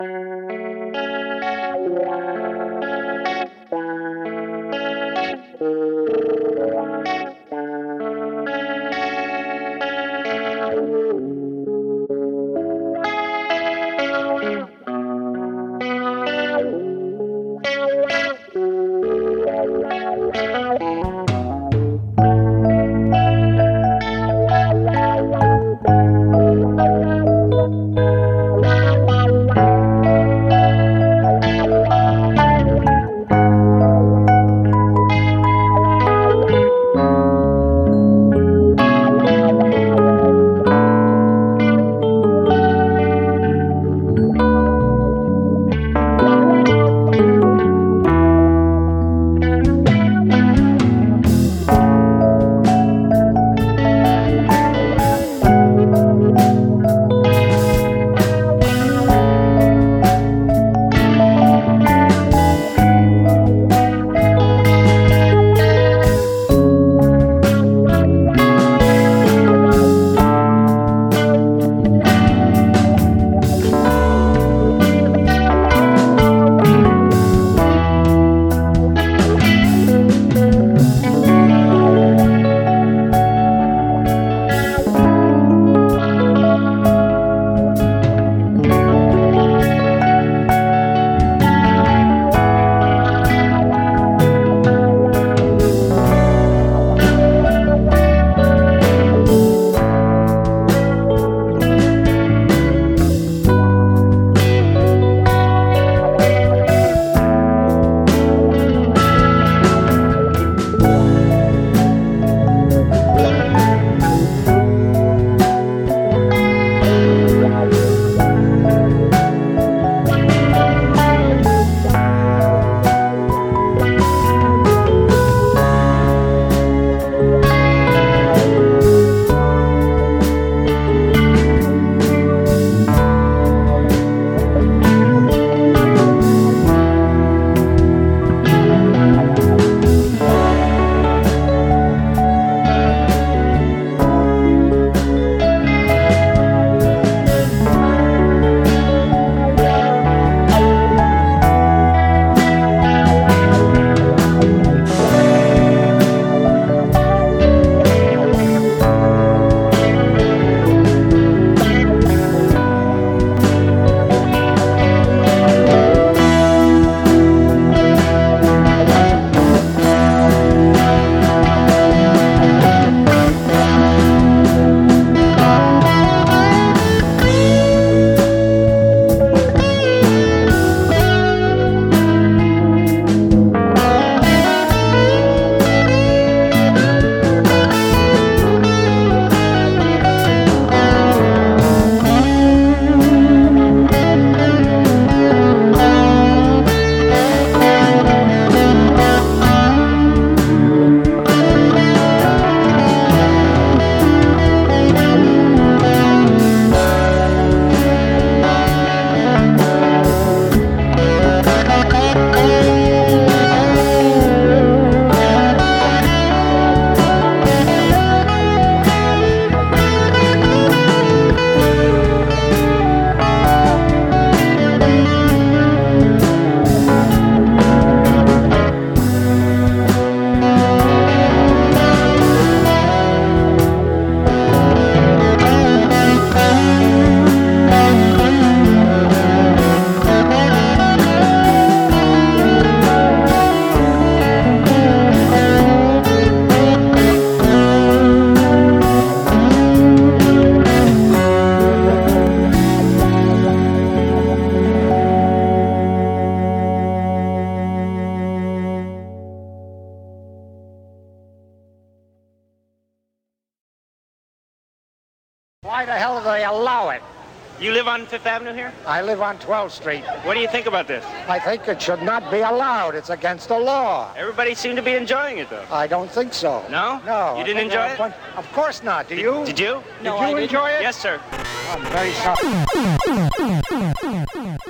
Why the hell do they allow it? You live on Fifth Avenue here? I live on 12th Street. What do you think about this? I think it should not be allowed. It's against the law. Everybody seemed to be enjoying it, though. I don't think so. No? No. You didn't enjoy it? Of course not. Do you? Did you? Did you enjoy it? Yes, sir. I'm very sorry.